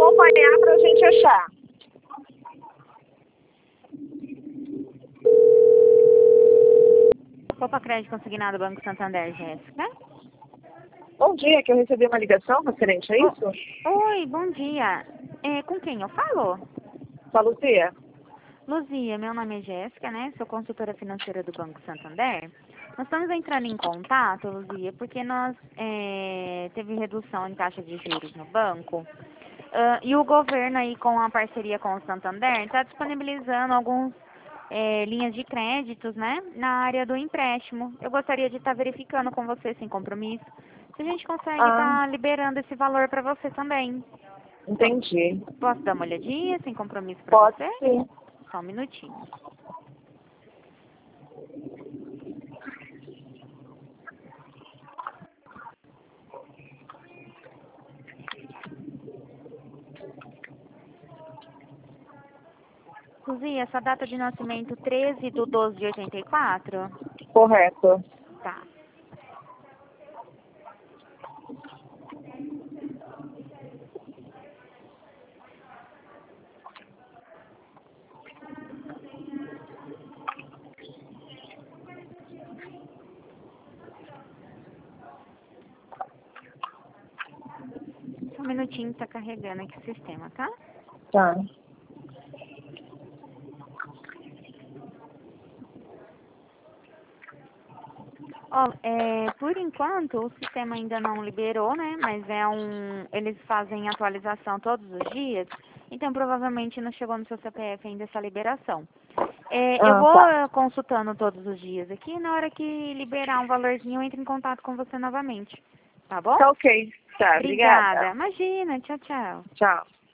acompanhar para a gente achar. Copa Crédito Consignado Banco Santander, Jéssica. Bom dia, que eu recebi uma ligação referente a isso. Oi, bom dia. Com quem eu falo? Com a Luzia? Luzia, meu nome é Jéssica, né? Sou consultora financeira do Banco Santander. Nós estamos entrando em contato, Luzia, porque nós teve redução em taxa de juros no banco. E o governo aí, com a parceria com o Santander, está disponibilizando alguns linhas de créditos, né, na área do empréstimo. Eu gostaria de estar verificando com você, sem compromisso, se a gente consegue estar liberando esse valor para você também. Entendi. Posso dar uma olhadinha, sem compromisso para Pode você? sim. Só um minutinho. Luzia, essa data de nascimento 13/12/84? Correto. Tá. Só um minutinho, tá carregando aqui o sistema, tá? Tá. Ó, por enquanto o sistema ainda não liberou, né? Mas eles fazem atualização todos os dias, então provavelmente não chegou no seu CPF ainda essa liberação. Eu vou Tá. consultando todos os dias aqui, e na hora que liberar um valorzinho eu entro em contato com você novamente, tá bom? Tá ok. Tá, Obrigada. obrigada. Imagina, tchau, tchau. Tchau.